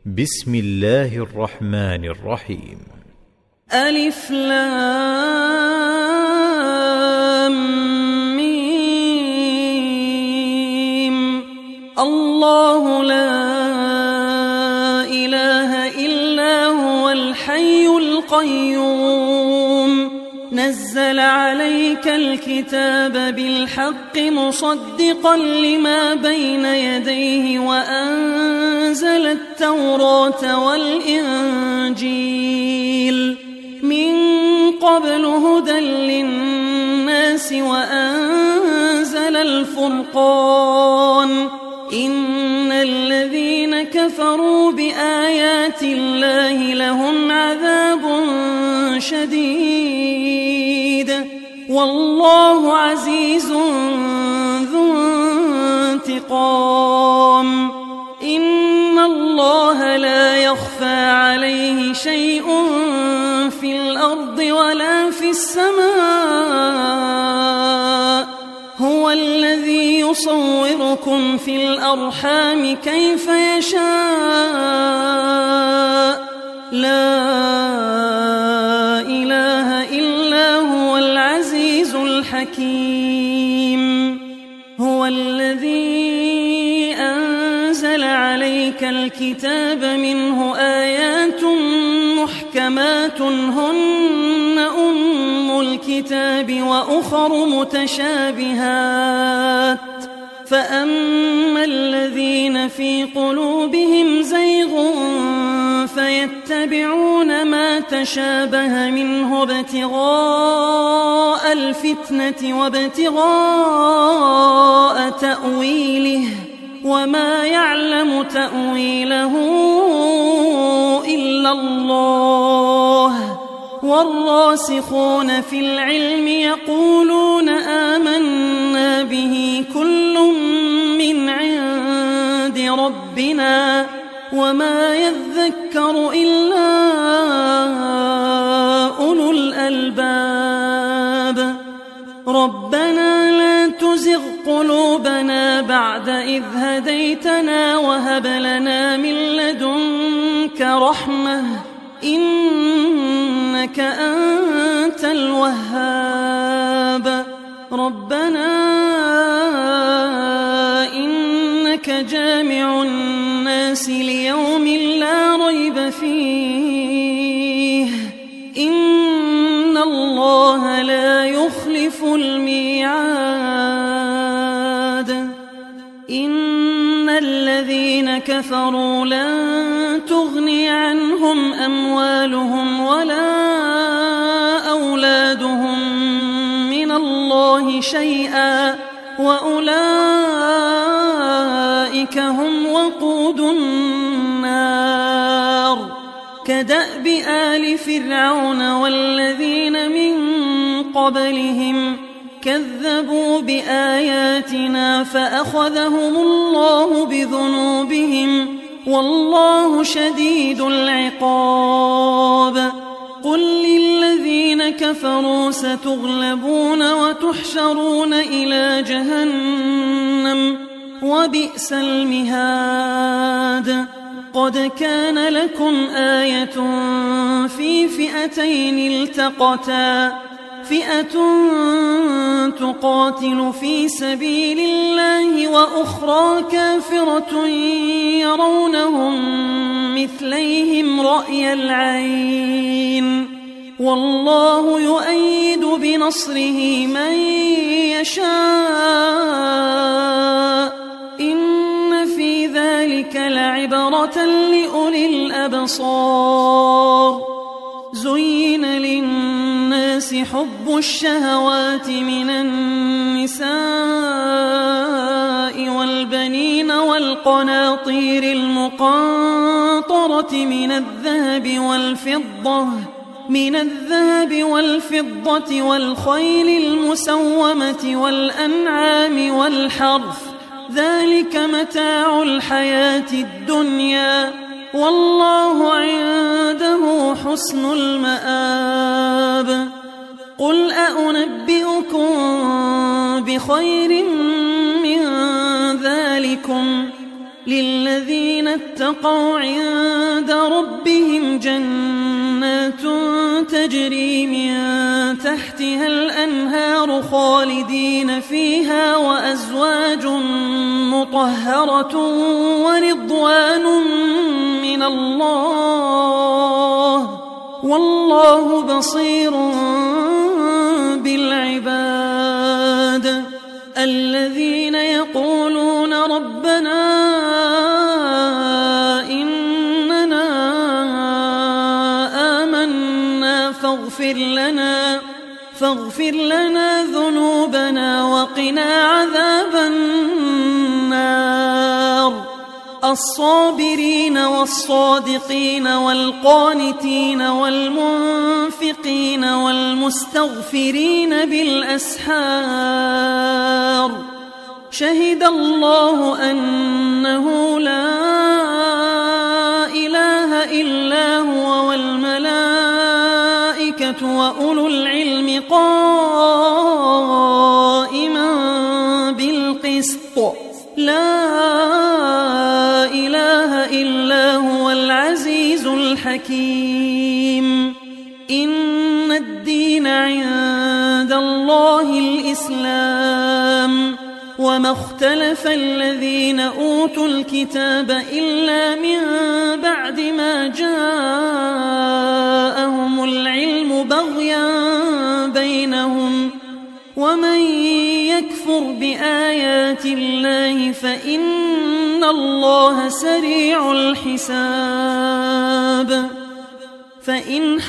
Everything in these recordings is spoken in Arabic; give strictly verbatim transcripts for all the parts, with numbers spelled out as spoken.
بسم الله الرحمن الرحيم. ألف لام ميم. الله لا إله إلا هو الحي القيوم نزل عليك الكتاب بالحق مصدقا لما بين يديه وأنزل التوراة والإنجيل من قبل هدى للناس وأنزل الفرقان إن الذين كفروا بآيات الله لهم عذاب شديد والله عزيز ذو انتقام إن الله لا يخفى عليه شيء في الأرض ولا في السماء هو الذي يصوركم في الأرحام كيف يشاء لا إله إلا هو العزيز الحكيم هو الذي أنزل عليك الكتاب منه آيات محكمات هن أم الكتاب وأخر متشابهات فأما الذين في قلوبهم زيغ فيتبعون ما تشابه منه ابتغاء الفتنة وابتغاء تأويله وما يعلم تأويله إلا الله والراسخون في العلم يقولون آمنا به كل من عند ربنا وما يذكر إلا أولو الألباب ربنا لا تزغ قلوبنا بعد إذ هديتنا وهب لنا من لدنك رحمة إنك أنت الوهاب ربنا إنك جامع الناس ليوم لا ريب فيه إن الله لا يخلف الميعاد إن الذين كفروا لن تغني عنهم أموالهم ولا أولادهم من الله شيئا وأولئك هم وقود النار كدأب آل فرعون والذين من قبلهم كذبوا بآياتنا فأخذهم الله بذنوبهم والله شديد العقاب قل للذين كفروا ستغلبون وتحشرون إلى جهنم وبئس المهاد قد كان لكم آية في فئتين التقتا فئة تقاتل في سبيل الله وأخرى كافرة يرونهم مثليهم رأي العين والله يؤيد بنصره من يشاء إن في ذلك لعبرة لأولي الأبصار زين للناس حب الشهوات من النساء والبنين والقناطير المقنطرة من الذهب والفضة من الذهب والفضة والخيل المسومة والأنعام والحرث ذلك متاع الحياة الدنيا والله عنده حسن المآب قل أأنبئكم بخير من ذلكم للذين اتقوا عند جنات تجري من تحتها الأنهار خالدين فيها وأزواج مطهرة ورضوان من الله والله بصير بالعباد. الذين يقولون ربنا إننا آمنا فاغفر لنا فاغفر لنا ذنوبنا وقنا عذاب النار. الصابرين والصادقين والقانتين والمنفقين والمستغفرين بالأسحار. شهد الله أنه لا إله إلا هو والملائكة وأولو العلم قائما بالقسط. لا إله إلا هو العزيز الحكيم. إن الدين عند الله الإسلام وما اختلف الذين أوتوا الكتاب إلا من بعد ما جاءهم العلم بغيا بينهم ومن يكفر بآيات الله فإن الله سريع الحساب. فإن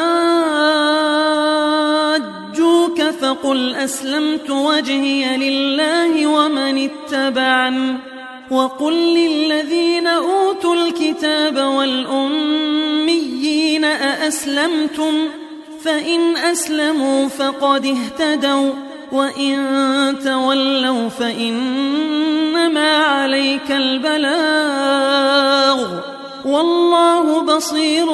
حاجوك فقل أسلمت وجهي لله ومن اتبعني وقل للذين أوتوا الكتاب والأميين أأسلمتم فإن أسلموا فقد اهتدوا وإن تولوا فإنما عليك البلاغ والله بصير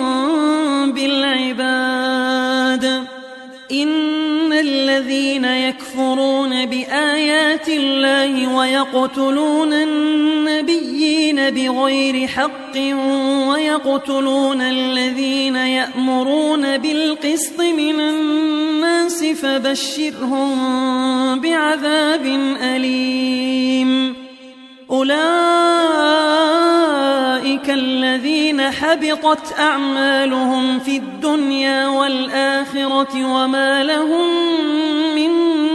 بالعباد. إن الذين يكفرون بآيات الله ويقتلون النبيين بغير حق ويقتلون الذين يأمرون بالقسط من الناس فبشرهم بعذاب أليم. أولئك الذين حبطت أعمالهم في الدنيا والآخرة وما لهم من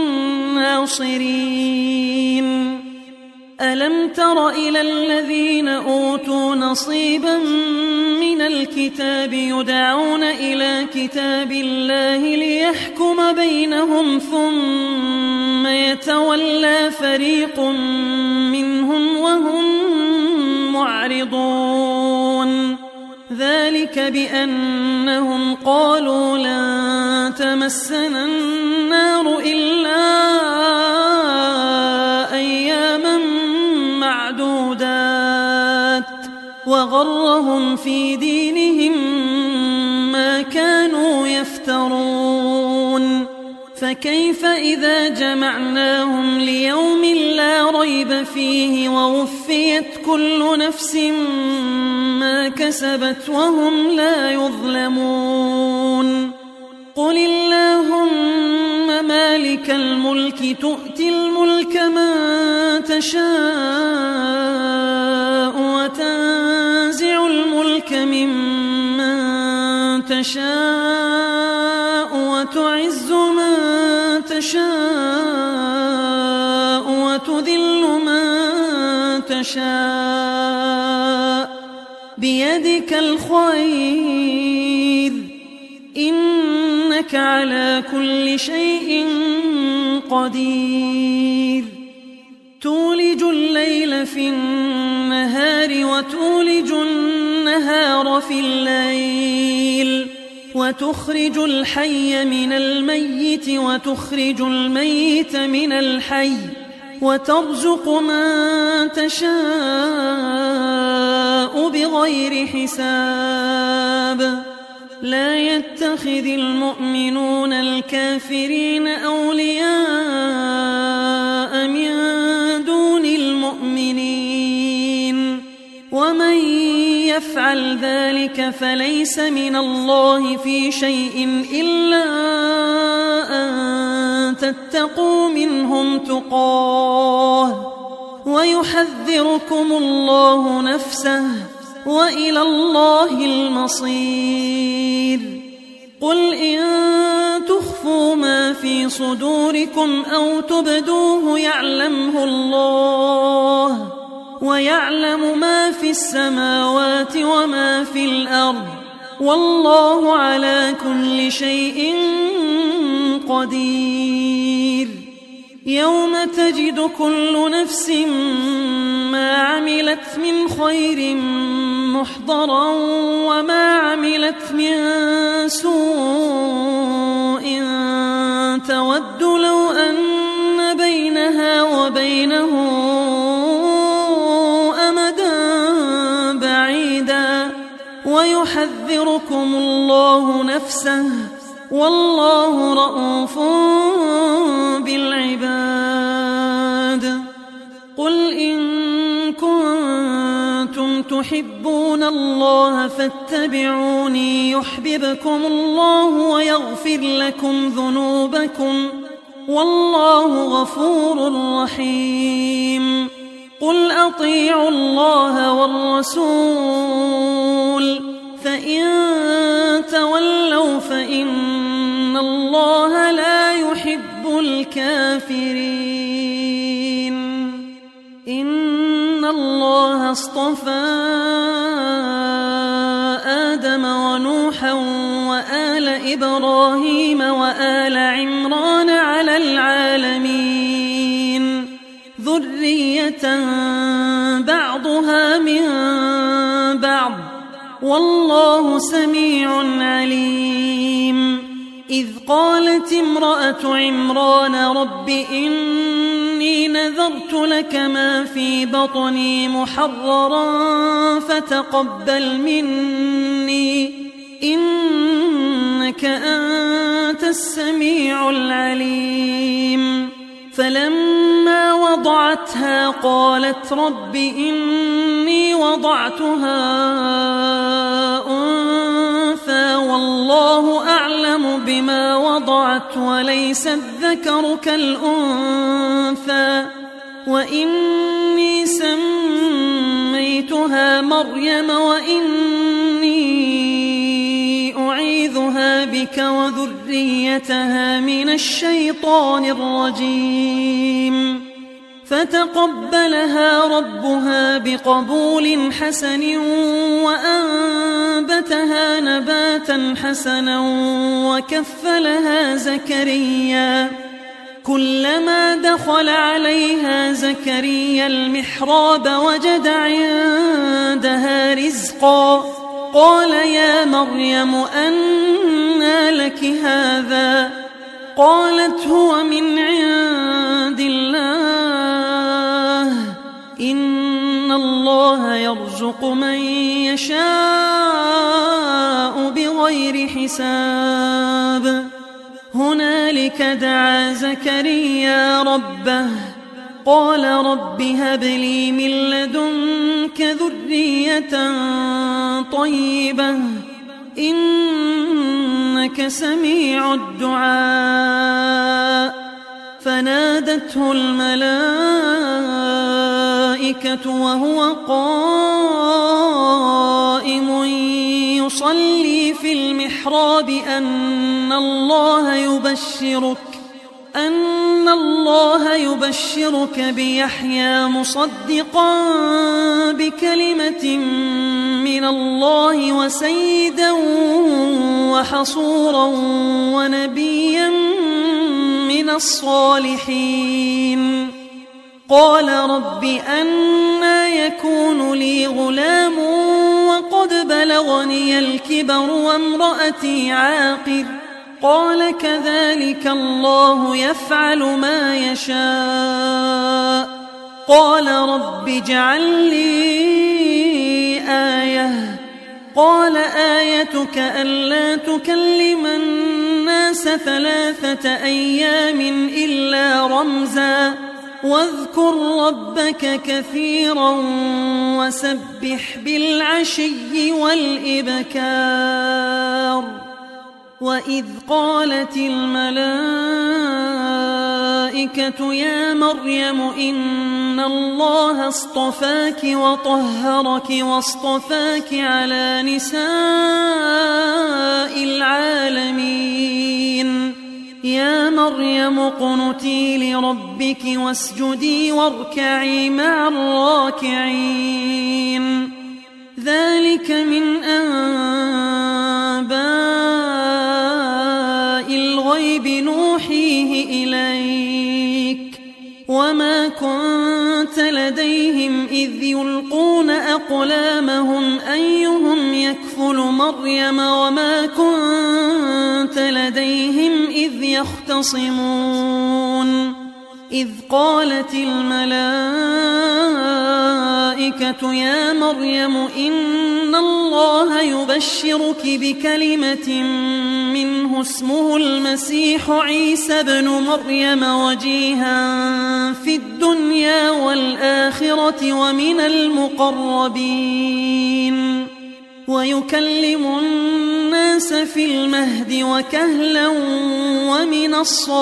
ناصرين. ألم تر إلى الذين أوتوا نصيبا من الكتاب يدعون إلى كتاب الله ليحكم بينهم ثم يتولى فريق منهم وهم معرضون. ذلك بأنهم قالوا لن تمسنا النار إلا أياما معدودات وغرهم في دينهم ما كانوا يفترون. فكيف إذا جمعناهم ليوم لا ريب فيه ووفيت كل نفس ما كسبت وهم لا يظلمون. قل اللهم مالك الملك تؤتي الملك من تشاء وتنزع الملك ممن تشاء وتعز من تشاء وتذل من تشاء بيدك الخير إنك على كل شيء قدير. تولج الليل في النهار وتولج النهار في الليل وتخرج الحي من الميت وتخرج الميت من الحي وترزق من تشاء بغير حساب. لا يتخذ المؤمنون الكافرين أولياء من دون المؤمنين ومن يفعل ذلك فليس من الله في شيء إلا أن تتقوا منهم تقاه ويحذركم الله نفسه وإلى الله المصير. قل إن تخفوا ما في صدوركم أو تبدوه يعلمه الله ويعلم ما في السماوات وما في الأرض والله على كل شيء قدير. يوم تجد كل نفس ما عملت من خير محضرا وما عملت من سوء تود لو أن بينها وبينه أمدا بعيدا ويحذركم الله نفسه والله رءوف بالعباد. قل إن كنتم تحبون الله فاتبعوني يحببكم الله ويغفر لكم ذنوبكم والله غفور رحيم. قل أطيعوا الله والرسول فإن تولوا فإن الله لا يحب الكافرين. إن الله اصطفى آدم ونوحا وآل إبراهيم وآل عمران على العالمين ذرية بعضها من بعض والله سميع عليم. إذ قالت امرأة عمران رب إني نذرت لك ما في بطني محررا فتقبل مني إنك أنت السميع العليم. فلما وضعتها قالت رب إني وضعتها أنثى والله أعلم بما وضعت وليس الذكر كالأنثى وإني سميتها مريم وإني أعيذها بك وذريتها من الشيطان الرجيم. فتقبلها ربها بقبول حسن وأنبتها نباتا حسنا وكفلها زكريا. كلما دخل عليها زكريا المحراب وجد عندها رزقا قال يا مريم أنى لك هذا قالت هو من عند الله إن الله يرزق من يشاء بغير حساب. هنالك دعا زكريا ربه قال رب هب لي من لدنك ذرية طيبة إنك سميع الدعاء. فنادته الملائكة وهو قائم يصلي في المحراب أن الله يبشرك أن الله يبشرك بيحيى مصدقا بكلمة من الله وسيدا وحصورا ونبيا من الصالحين. قال رب أنى يكون لي غلام وقد بلغني الكبر وامرأتي عاقر قال كذلك الله يفعل ما يشاء. قال رب اجعل لي آية قال آيتك ألا تكلم الناس ثلاثة أيام إلا رمزا واذكر ربك كثيرا وسبح بالعشي والإبكار وإذ قالت الملائكة يا مريم إن الله اصطفاك وطهرك واصطفاك على نساء العالمين يا مريم اقنتي لربك واسجدي واركعي مع الراكعين ذلك من أنباء الغيب نوحيه إليك وما كنت لديهم إذ يلقون أقلامهم أيهم يكفل مريم وما كنت لديهم إذ يختصمون إذ قالت الملائكة يا مريم إن الله يبشرك بكلمة منه اسمه المسيح عيسى ابن مريم وجيها في الدنيا والآخرة ومن المقربين ويكلم الناس في المهد وكهلا ومن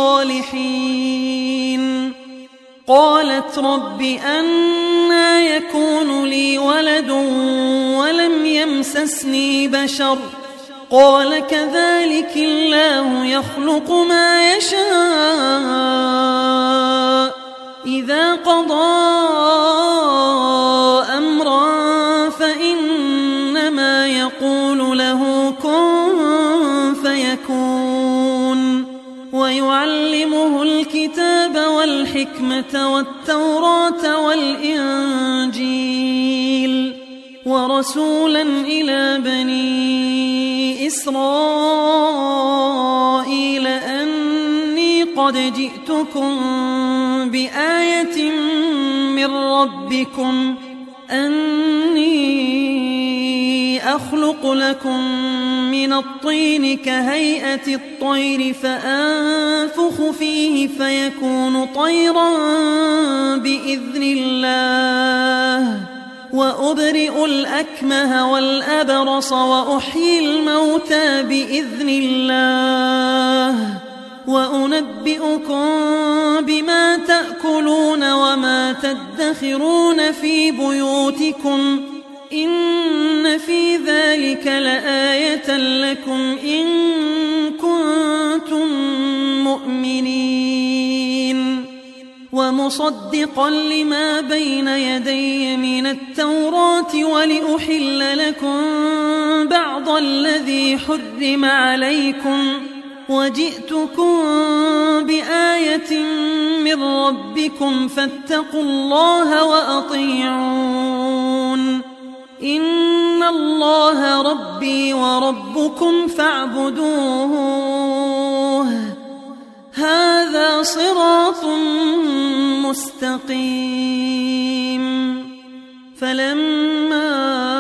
الصالحين قالت رب أنى يكون لي ولد ولم يمسسني بشر قال كذلك الله يخلق ما يشاء إذا قضى أمرا فإنما يقول له كن فيكون ويعلمه الكتاب والحكمة والتوراة والإنجيل ورسولا إلى بني إسرائيل أني قد جئتكم بآية من ربكم أني أخلق لكم من الطين كهيئة الطير فأنفخ فيه فيكون طيرا بإذن الله وأبرئ الأكمه والأبرص وأحيي الموتى بإذن الله وأنبئكم بما تأكلون وما تدخرون في بيوتكم إن في ذلك لآية لكم إن كنتم مؤمنين ومصدقا لما بين يدي من التوراة ولأحل لكم بعض الذي حرم عليكم وجئتكم بآية من ربكم فاتقوا الله وأطيعون إن الله ربي وربكم فاعبدوه هذا صراط مستقيم فلما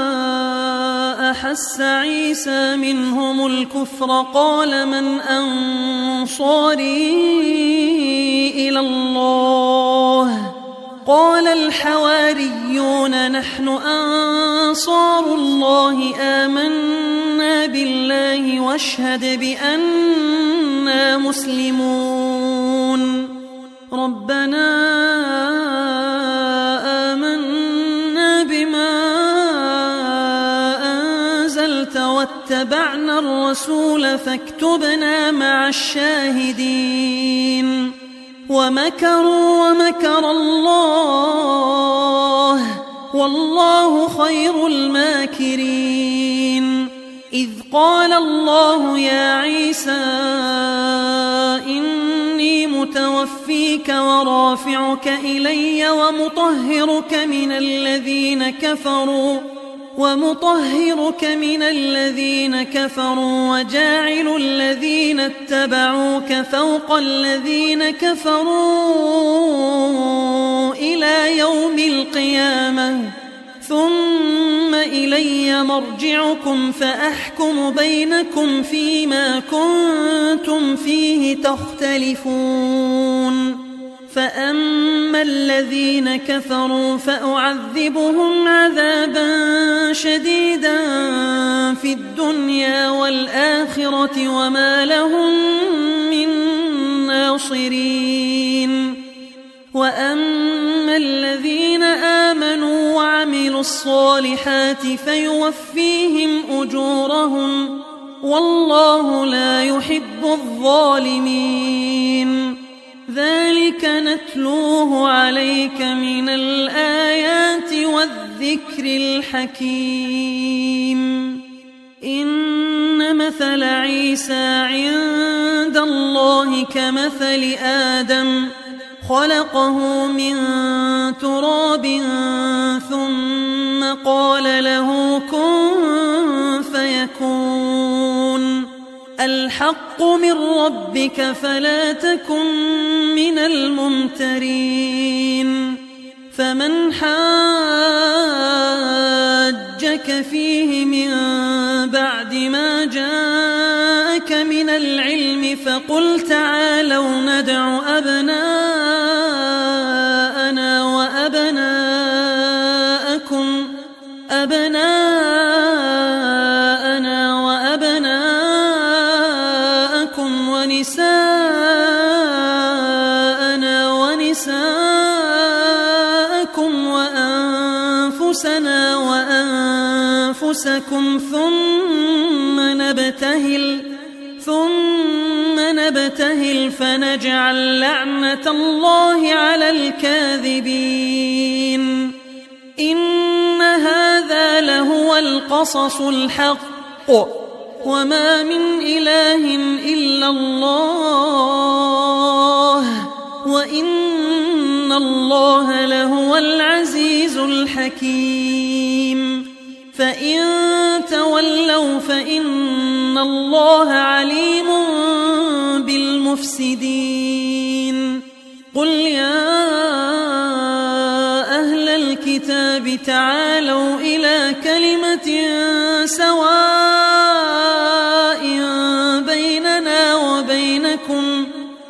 أحس عيسى منهم الكفر قال من أنصاري إلى الله قال الحواريون نحن أنصار الله آمنا بالله واشهد بأننا مسلمون ربنا آمنا بما أنزلت واتبعنا الرسول فاكتبنا مع الشاهدين ومكروا ومكر الله والله خير الماكرين إذ قال الله يا عيسى إني متوفيك ورافعك إلي ومطهرك من الذين كفروا ومطهرك من الذين كفروا وجاعل الذين اتبعوك فوق الذين كفروا إلى يوم القيامة ثم إلي مرجعكم فأحكم بينكم فيما كنتم فيه تختلفون فأما الذين كفروا فأعذبهم عذابا شديدا في الدنيا والآخرة وما لهم من ناصرين. وأما الذين آمنوا وعملوا الصالحات فيوفيهم أجورهم والله لا يحب الظالمين. ذلك نتلوه عليك من الآيات والذكر الحكيم. إن مثل عيسى عند الله كمثل آدم خلقه من تراب ثم قال له كن فيكون. الحق من ربك فلا تكن من الممترين. فمن حاجك فيه من بعد ما جاءك من العلم فقل تعالوا ندع أبناءنا وأبناءكم أبناءنا وأبناءكم ونساءنا ونساءكم وأنفسنا وأنفسكم ثم نبتهل ثم نبتهل فنجعل لعنة الله على الكاذبين. إن هذا لهو القصص الحق وما من إله إلا الله وإن الله لهو العزيز الحكيم. فإن تولوا فإن الله عليم بالمفسدين. قل يا أهل الكتاب تعالوا إلى كلمة سواء بيننا وبينكم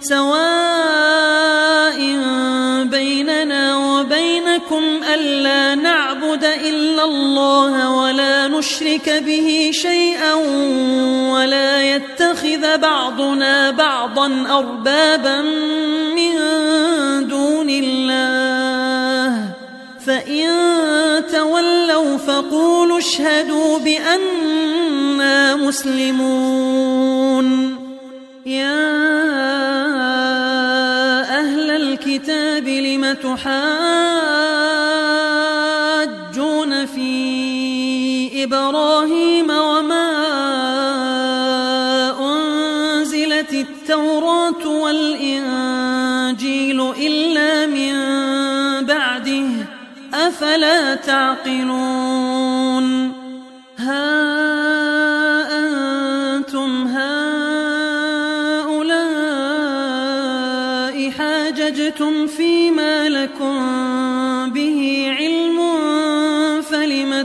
سواء بيننا وبينكم ألا نعبد إلا الله ولا نشرك به شيئا ولا يتخذ بعضنا بعضا أربابا من دون الله. فإن تولوا فقولوا اشهدوا بأننا مسلمون. يا أهل الكتاب لم تحاجون في إبراهيم وما أنزلت التوراة والإنجيل إلا من بعده أفلا تعقلون. ها أنتم هؤلاء حاججتم فيما لكم به علم فلم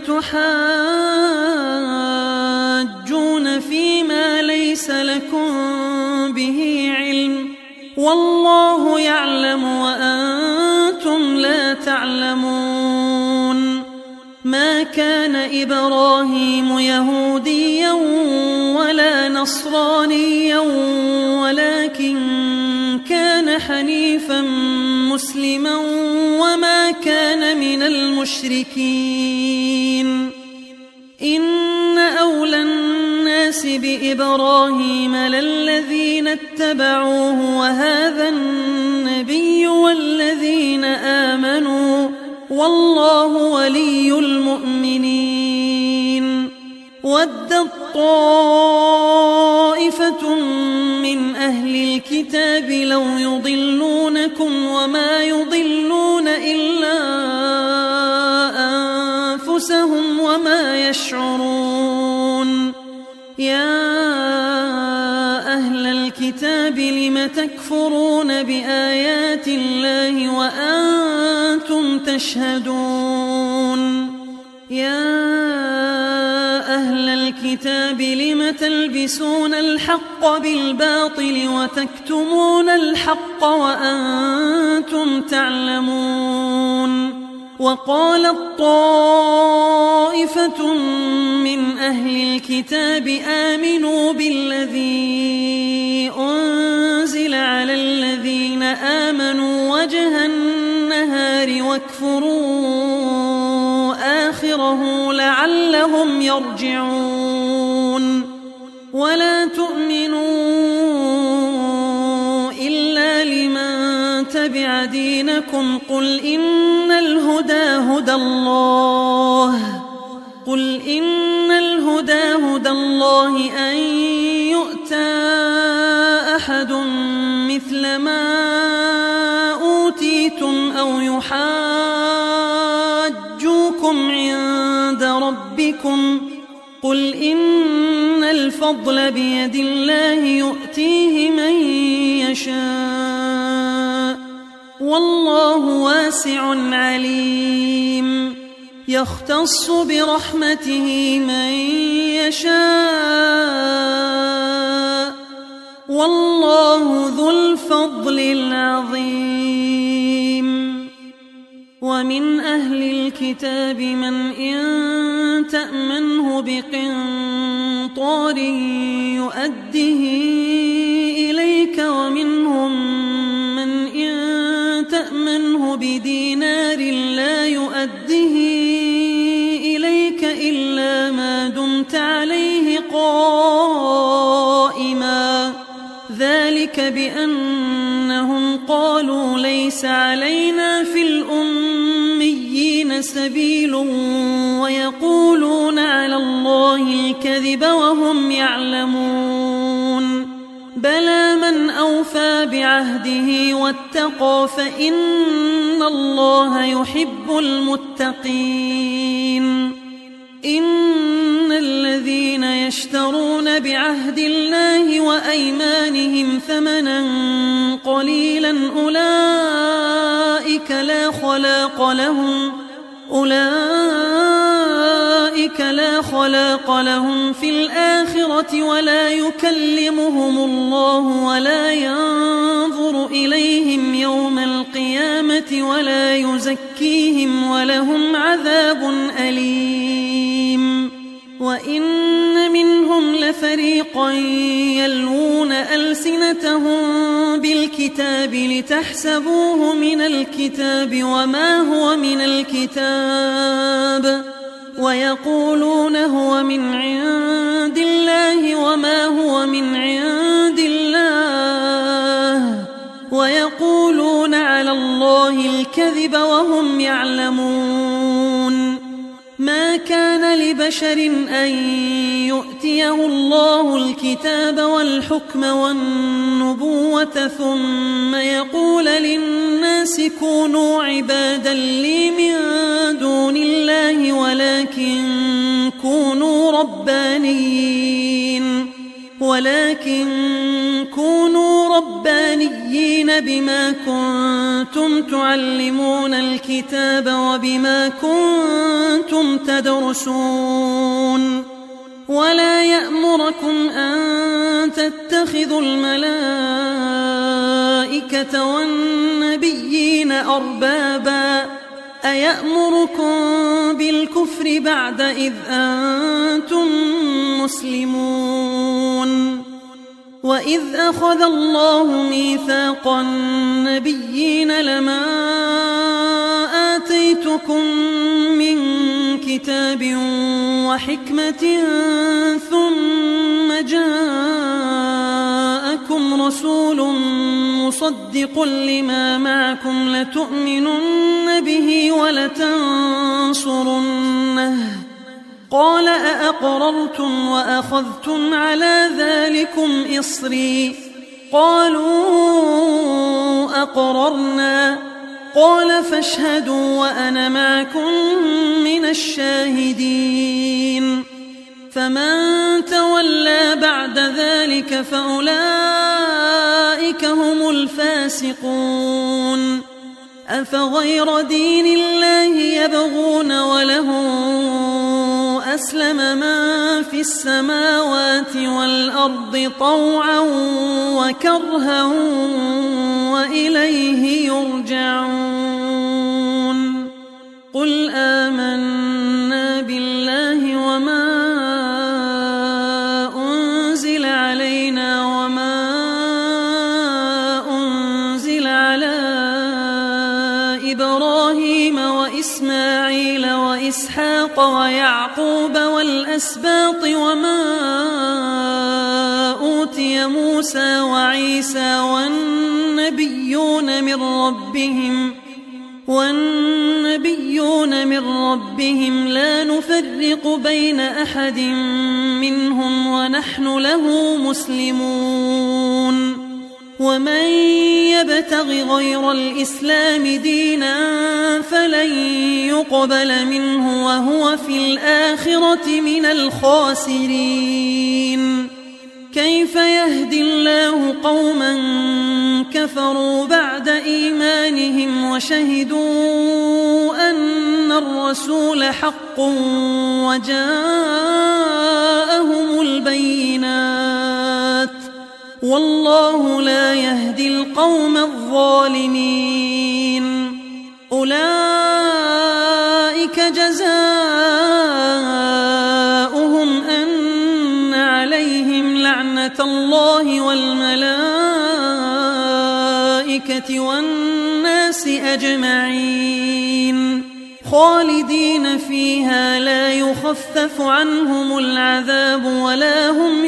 تحاجون فيما ليس لكم به علم والله يعلم وأنتم لا تعلمون. ما كان إبراهيم يهوديا ولا نصرانيا ولكن كان حنيفا مسلما وما كان من المشركين. إن أولى الناس بإبراهيم للذين اتبعوه وهذا النبي والذين آمنوا والله ولي المؤمنين. ودت طائفة من أهل الكتاب لو يضلونكم وما يضلون إلا أنفسهم وما يشعرون. يا أهل الكتاب لم تكفرون بآيات الله وأنتم تشهدون. يا أهل الكتاب لم تلبسون الحق بالباطل وتكتمون الحق وأنتم تعلمون وقالت طائفة من أهل الكتاب آمنوا بالذي أنزل على الذين آمنوا وجه النهار واكفروا آخره لعلهم يرجعون ولا تؤمنوا إلا لمن تبع دينكم قل إن الهدى هدى الله قل إن الهدى هدى الله أن يؤتى أحد مثل ما أوتيتم أو يحاجوكم عند ربكم قل إن الفضل بيد الله يؤتيه من يشاء والله واسع عليم يختص برحمته من يشاء والله ذو الفضل العظيم ومن أهل الكتاب من إن تأمنه بقنطار يؤده إليك ومنهم من إن تأمنه بدينار لا يؤده إليك إلا ما دمت عليه قائما ذلك بأنهم قالوا ليس علينا في الأميين سبيل ويقولون على الله الكذب وهم يعلمون بلى من أوفى بعهده واتقى فإن الله يحب المتقين إن الذين يشترون بعهد الله وأيمانهم ثمنا قليلا أولئك لا خلاق لهم أولئك لا خلاق لهم في الآخرة ولا يكلمهم الله ولا ينظر إليهم يوم القيامة ولا يزكيهم ولهم عذاب أليم وإن منهم لفريقا يلوون ألسنتهم بالكتاب لتحسبوه من الكتاب وما هو من الكتاب ويقولون هو من عند الله وما هو من عند الله ويقولون على الله الكذب وهم يعلمون ما كان لبشر أن يؤتيه الله الكتاب والحكم والنبوة ثم يقول للناس كونوا عبادا لي من دون الله ولكن كونوا ربانيين ولكن كونوا ربانيين بما كنتم تعلمون الكتاب وبما كنتم تدرسون ولا يأمركم أن تتخذوا الملائكة والنبيين أربابا أيأمركم بالكفر بعد إذ أنتم مسلمون وإذ أخذ الله ميثاق النبيين لما آتيتكم من كتاب وحكمة ثم جاءكم رسول مصدق لما معكم لتؤمنن به ولتنصرنه قال أأقررتم وأخذتم على ذلكم إصري قالوا أقررنا قال فاشهدوا وأنا معكم من الشاهدين فمن تولى بعد ذلك فأولئك هم الفاسقون أفغير دين الله يبغون وله أسلم من في السماوات والأرض طوعا وكرها وإليه يرجعون قل آمنا بالله وما أنزل علينا وما أنزل على إبراهيم وإسماعيل وإسحاق ويعقوب والأسباط وما أوتي موسى وعيسى والنبيون من ربهم والنبيون من ربهم لا نفرق بين أحد منهم ونحن له مسلمون ومن يبتغ غير الإسلام دينا فلن يقبل منه وهو في الآخرة من الخاسرين كيف يهدي الله قوما كفروا بعد إيمانهم وشهدوا أن الرسول حق وجاءهم البينات والله لا يهدي القوم الظالمين أولئك جزاؤهم أن عليهم لعنة الله والملائكة والناس أجمعين خالدين فيها لا يخفف عنهم العذاب ولا هم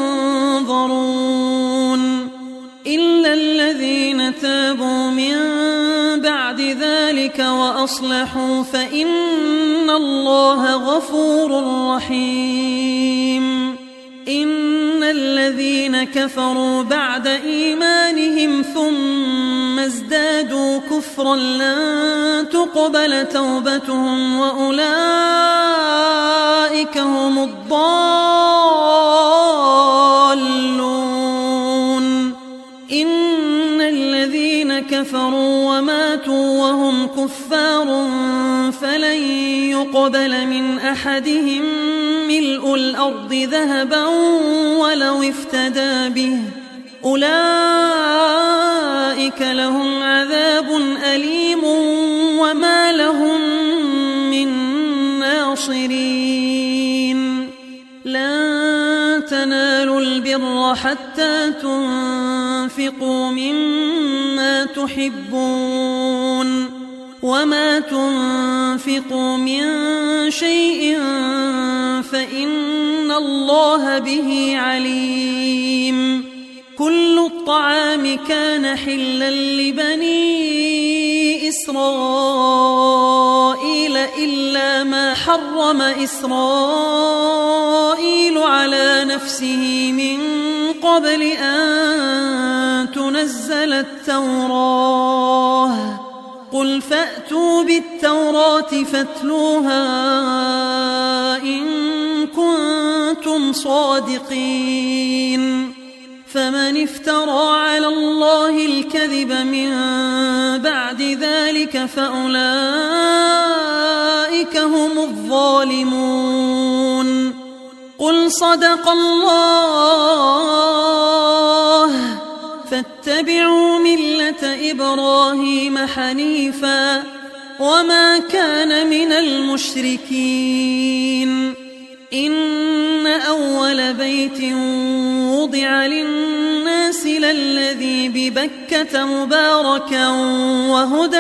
ينظرون إلا الذين تابوا من بعد ذلك وأصلحوا فإن الله غفور رحيم إن الذين كفروا بعد إيمانهم ثم ازدادوا كفرا لن تقبل توبتهم وأولئك هم الضالون إن الذين كفروا وماتوا وهم كفار فلن يقبل من أحدهم ملء الأرض ذهبا ولو افتدى به أولئك لهم عذاب أليم وما لهم من ناصرين لن تنالوا البر حتى تنفقوا مما تحبون وما تنفقوا من شيء فإن الله به عليم كل الطعام كان حلا لبني إسرائيل إلا ما حرم إسرائيل على نفسه من قبل أن تنزل التوراة قل فأتوا بالتوراة فاتلوها إن كنتم صادقين فمن افترى على الله الكذب من بعد ذلك فأولئك هم الظالمون قل صدق الله فاتبعوا ملة إبراهيم حنيفا وما كان من المشركين إن أول بيت وضع للناس للذي ببكة مباركا وهدى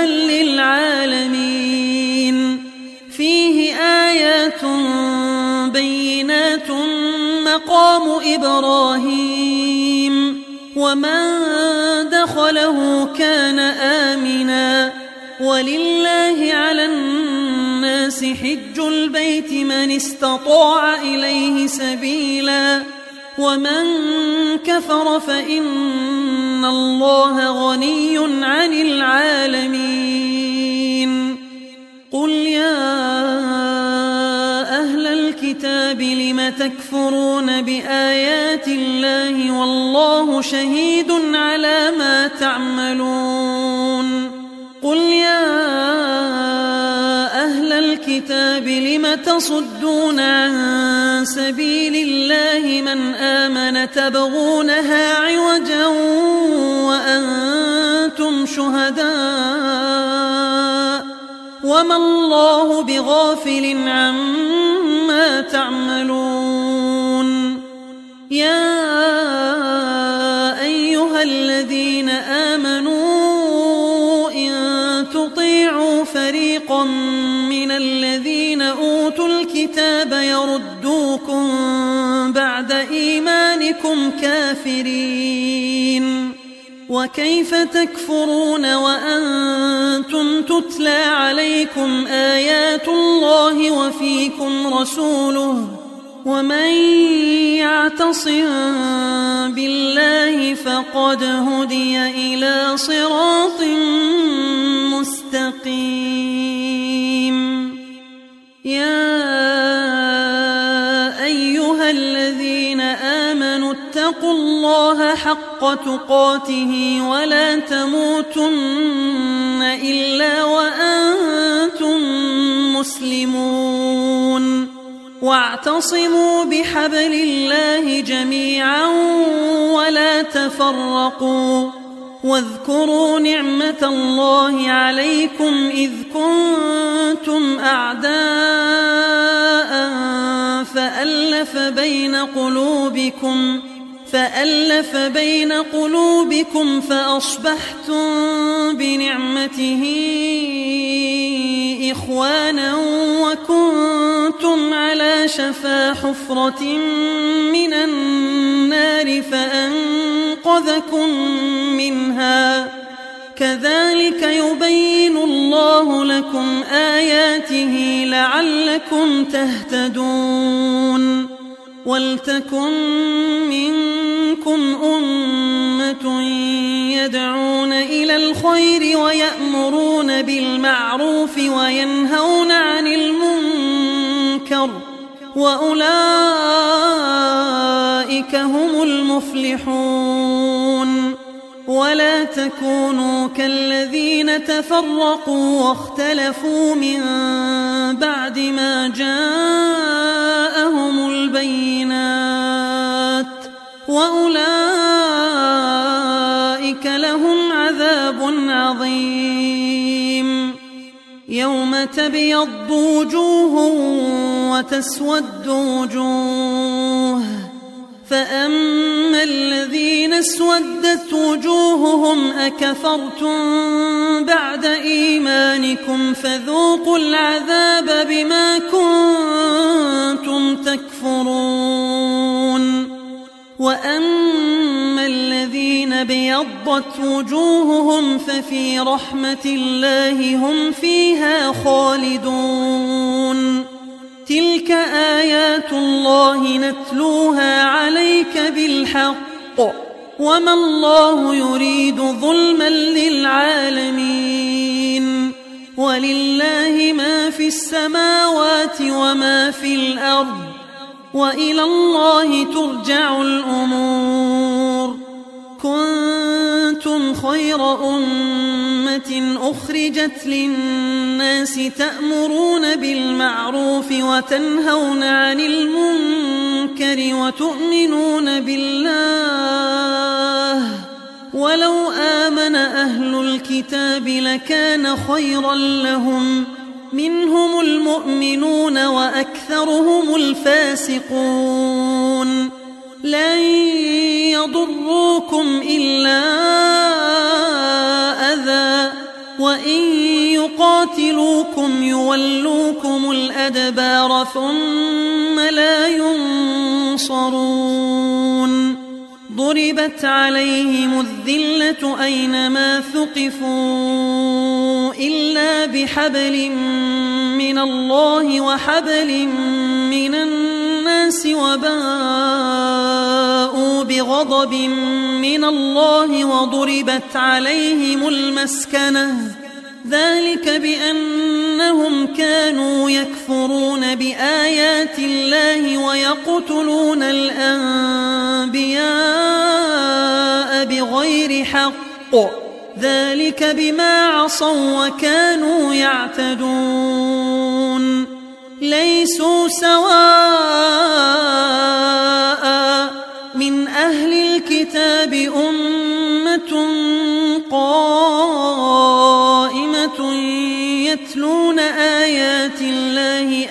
للعالمين فيه آيات بينات مقام إبراهيم ومن دخله كان آمنا ولله على الناس حج البيت من استطاع إليه سبيلا ومن كفر فإن الله غني عن العالمين قل يا أهل الكتاب لم تكفرون بآيات الله والله شهيد على ما تعملون قل يا أهل الكتاب لم تصدون عن سبيل الله من آمن تبغونها عوجا وأنتم شهداء وما الله بغافل عما تعملون يا أيها الذين آمنوا إن تطيعوا فريقا من الذين أوتوا الكتاب يردوكم بعد إيمانكم كافرين وكيف تكفرون وأنتم تتلى عليكم آيات الله وفيكم رسوله ومن يعتصم بالله فقد هدي إلى صراط مستقيم يا أيها الذين آمنوا اتقوا الله حق تقاته ولا تموتن إلا وأنتم مسلمون واعتصموا بحبل الله جميعا ولا تفرقوا واذكروا نعمة الله عليكم إذ كنتم أعداء فألف بين قلوبكم فألف بين قلوبكم فأصبحتم بنعمته إخوانا وكنتم على شفا حفرة من النار فأنقذكم منها كذلك يبين الله لكم آياته لعلكم تهتدون ولتكن منكم أمة يدعون إلى الخير ويأمرون بالمعروف وينهون عن المنكر وأولئك هم المفلحون ولا تكونوا كالذين تفرقوا واختلفوا من بعد ما جاءهم البينات وأولئك لهم عذاب عظيم يوم تبيض وجوه وتسود وجوه فأما الذين اسودت وجوههم أكفرتم بعد إيمانكم فذوقوا العذاب بما كنتم تكفرون وأما الذين بيضت وجوههم ففي رحمة الله هم فيها خالدون تلك آيات الله نتلوها عليك بالحق وما الله يريد ظلما للعالمين ولله ما في السماوات وما في الأرض وإلى الله ترجع الأمور كنتم خير أمة أخرجت للناس تأمرون بالمعروف وتنهون عن المنكر وتؤمنون بالله ولو آمن أهل الكتاب لكان خيرا لهم منهم المؤمنون وأكثرهم الفاسقون لن يضروكم إلا أذى وإن يقاتلوكم يولوكم الأدبار ثم لا ينصرون ضربت عليهم الذلة أينما ثقفوا إلا بحبل من الله وحبل من الناس وباءوا بغضب من الله وضربت عليهم المسكنة ذلك بأنهم كانوا يكفرون بآيات الله ويقتلون الأنبياء بغير حق ذلك بما عصوا وكانوا يعتدون ليسوا سواء من أهل الكتاب أمة قائمة يتلون آيات الله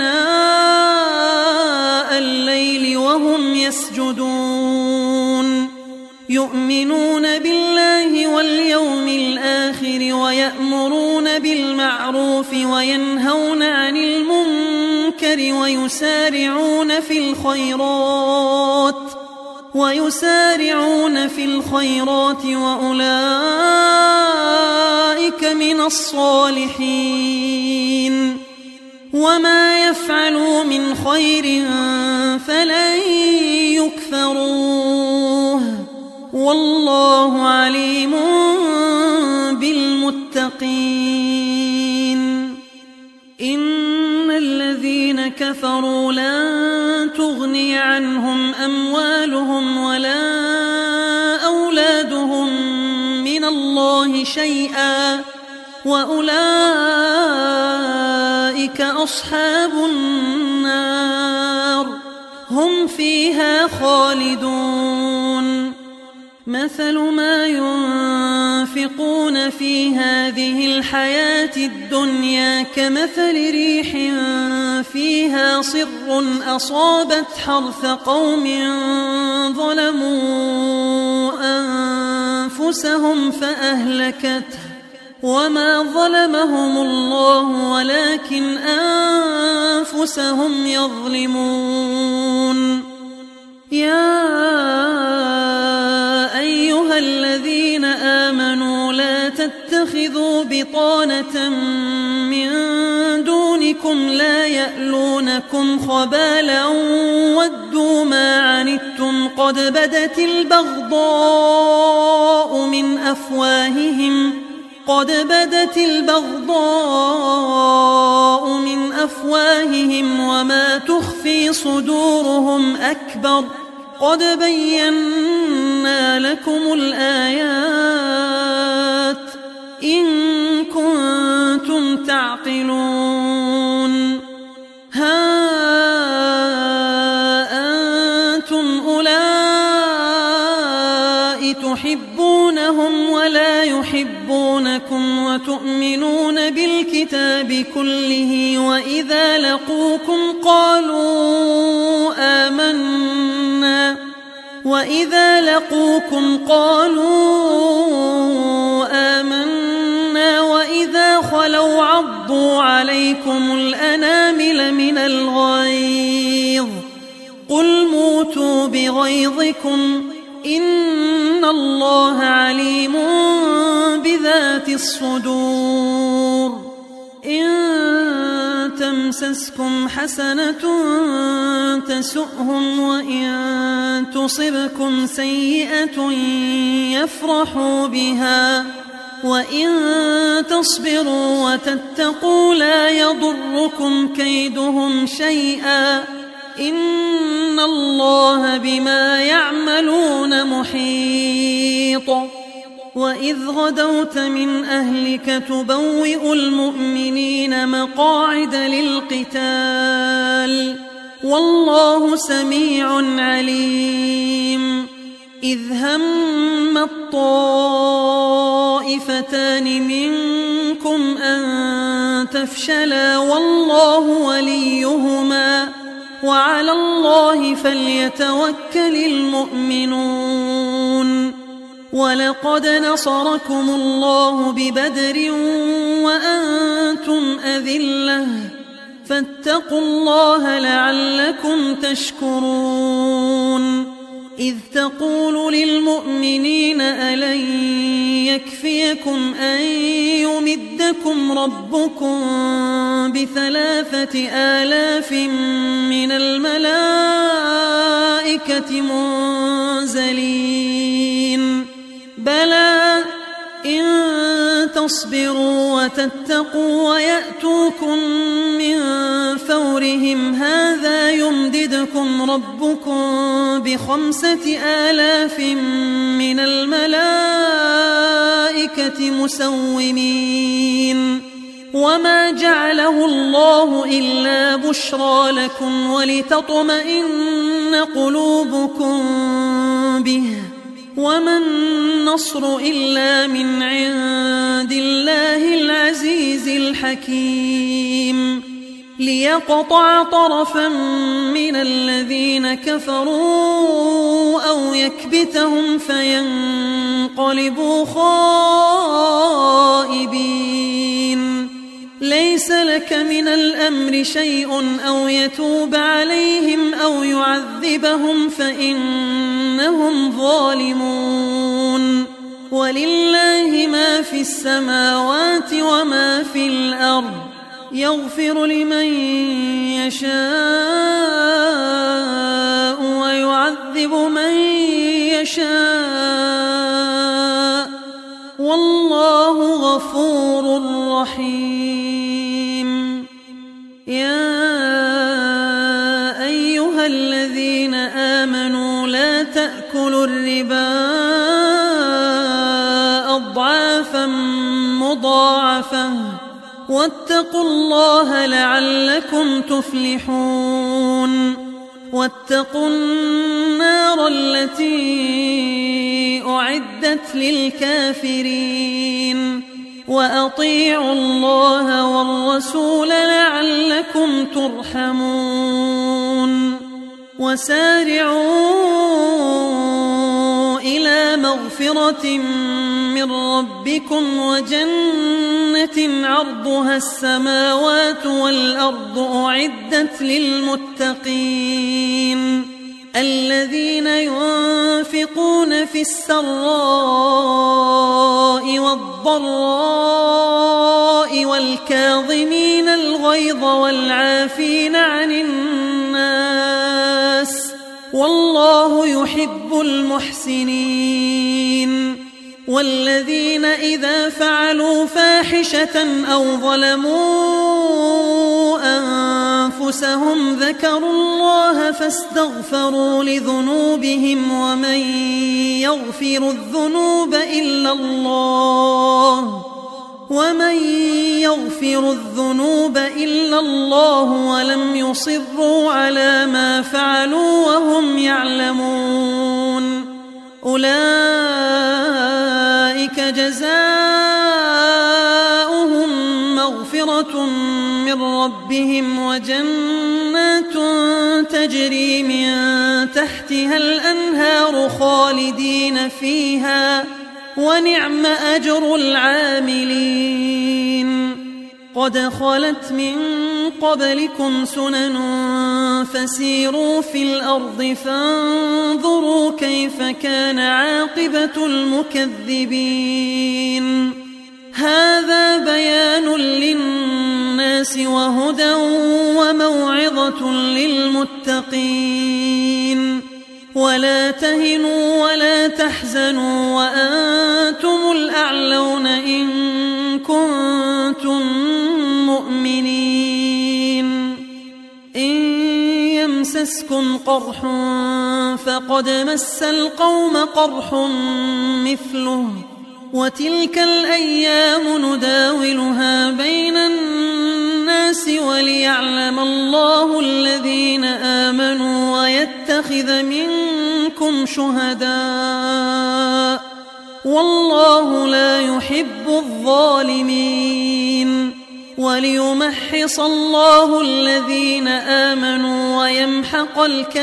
آناء الليل وهم يسجدون يؤمنون بالله واليوم الآخر ويأمرون بالمعروف وينهون عن المنكر ويسارعون في الخيرات ويسارعون في الخيرات وأولئك من الصالحين وما يفعلوا من خير فلن يكفروه والله عليم بالمتقين. إن الذين كفروا لن تغني عنهم أموالهم ولا أولادهم من الله شيئا وأولئك أصحاب النار هم فيها خالدون. مثل ما ينفقون في هذه الحياة الدنيا كمثل ريح فيها صر أصابت حرث قوم ظلموا أنفسهم فأهلكته وما ظلمهم الله ولكن أنفسهم يظلمون. يا أيها الذين آمنوا لا تتخذوا بطانة من دونكم لا يألونكم خبالا ودوا ما عنتم قد بدت البغضاء من أفواههم قد بدت البغضاء من أفواههم وما تخفي صدورهم أكبر قد بينا لكم الآيات إن كنتم تعقلون. ها أنتم أولئك تحبونهم ولا يحبونكم وتؤمنون بالكتاب كله وإذا لقوكم قالوا آمنا وإذا لقوكم قالوا آمنا وإذا خلوا عضوا عليكم الأنامل من الغيظ قل موتوا بغيظكم إن الله عليم بذات الصدور. إن تمسسكم حسنة تسؤهم وإن تصبكم سيئة يفرحوا بها وإن تصبروا وتتقوا لا يضركم كيدهم شيئا إن الله بما يعملون محيط. وإذ غدوت من أهلك تبوئ المؤمنين مقاعد للقتال والله سميع عليم. إذ هم الطائفتان منكم أن تفشلا والله وليهما وعلى الله فليتوكل المؤمنون. ولقد نصركم الله ببدر وأنتم أذلة فاتقوا الله لعلكم تشكرون. إذ تقول للمؤمنين ألن يكفيكم أن يمدكم ربكم بثلاثة آلاف من الملائكة منزلين بلى إن تصبروا وتتقوا ويأتوكم من فورهم هذا يمددكم ربكم بخمسة آلاف من الملائكة مسومين وما جعله الله إلا بشرى لكم ولتطمئن قلوبكم به وما النصر إلا من عند الله العزيز الحكيم ليقطع طرفا من الذين كفروا أو يكبتهم فينقلبوا خائبين ليس لك من الأمر شيء أو يتوب عليهم أو يعذبهم فإنهم ظالمون ولله ما في السماوات وما في الأرض يغفر لمن يشاء ويعذب من يشاء والله غفور رحيم يا أيها الذين آمنوا لا تأكلوا الربا أضعافا مضاعفة واتقوا الله لعلكم تفلحون واتقوا النار التي أعدت للكافرين وأطيعوا الله والرسول لعلكم ترحمون وسارعوا إلى مغفرة من ربكم وجنة عرضها السماوات والأرض أعدت للمتقين الذين ينفقون في السراء والضراء والكاظمين الغيظ والعافين عن الناس والله يحب المحسنين والذين إذا فعلوا فاحشة أو ظلموا أنفسهم ذكروا الله فاستغفروا لذنوبهم ومن يغفر الذنوب إلا الله ومن يغفر الذنوب إلا الله ولم يصروا على ما فعلوا وهم يعلمون أولئك جزاؤهم مغفرة من ربهم وجنات تجري من تحتها الأنهار خالدين فيها ونعم أجر العاملين قد خلت من قبلكم سنن فسيروا في الأرض فانظروا كيف كان عاقبة المكذبين هذا بيان للناس وهدى وموعظة للمتقين ولا تهنوا ولا تحزنوا وأنتم الأعلون إن كنتم مؤمنين إن يمسسكم قرح فقد مس القوم قرح مثله وتلك الأيام نداولها بين الناس وليعلم الله الذين آمنوا ويتخذ منكم شهداء والله لا يحب الظالمين وليمحص الله الذين آمنوا ويمحق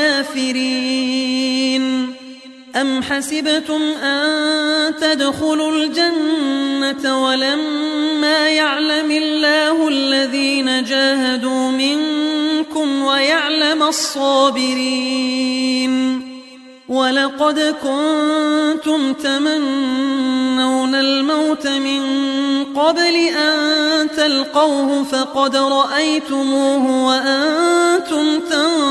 الكافرين أم حسبتم أن تدخلوا الجنة ولما يعلم الله الذين جاهدوا منكم ويعلم الصابرين ولقد كنتم تمنون الموت من قبل أن تلقوه فقد رأيتموه وأنتم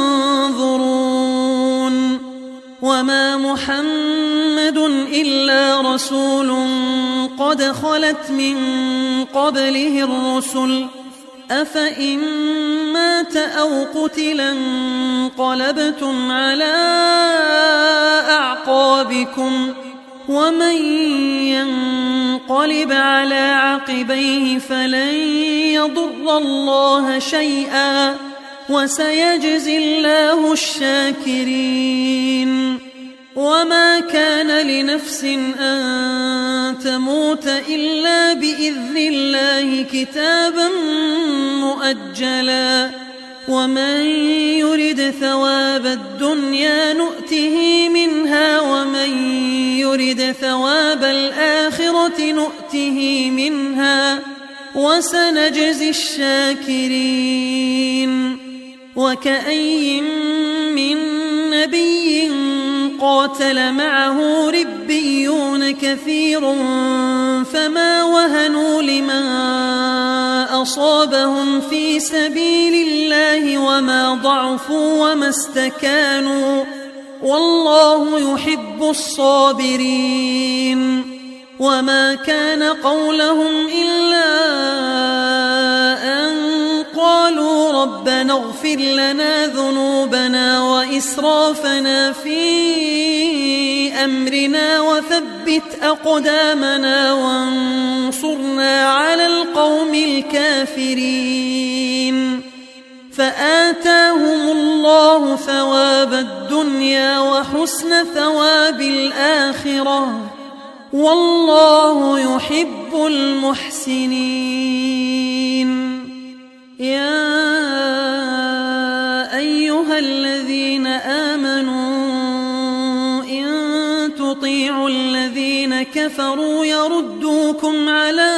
تنظرون وما محمد إلا رسول قد خلت من قبله الرسل أفإن مات أو قتلا انقلبتم على أعقابكم ومن ينقلب على عقبيه فلن يضر الله شيئا وسيجزي الله الشاكرين. وما كان لنفس أن تموت إلا بإذن الله كتابا مؤجلا ومن يرد ثواب الدنيا نؤته منها ومن يرد ثواب الآخرة نؤته منها وسنجزي الشاكرين. وكأي من نبي قاتل معه ربيون كثير فما وهنوا لما أصابهم في سبيل الله وما ضعفوا وما استكانوا والله يحب الصابرين. وما كان قولهم إلا أن قالوا ربنا اغفر لنا ذنوبنا وإسرافنا في أمرنا وثبت أقدامنا وانصرنا على القوم الكافرين. فآتاهم الله ثواب الدنيا وحسن ثواب الآخرة والله يحب المحسنين. يا أيها الذين آمنوا إن تطيعوا الذين كفروا يردوكم على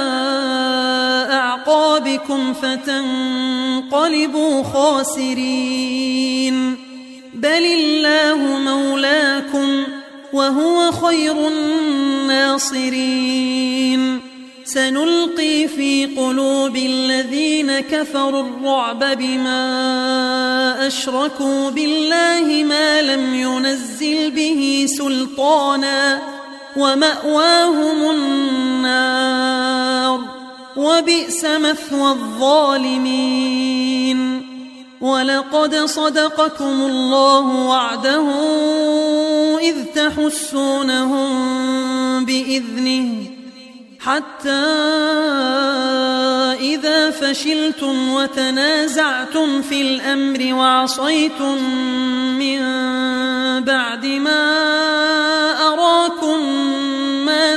أعقابكم فتنقلبوا خاسرين. بل الله مولاكم وهو خير الناصرين. سنلقي في قلوب الذين كفروا الرعب بما أشركوا بالله ما لم ينزل به سلطانا ومأواهم النار وبئس مثوى الظالمين. ولقد صدقكم الله وعده إذ تحسونهم بإذنه حتى إذا فشلتم وتنازعتم في الأمر وعصيتم من بعد ما أراكم ما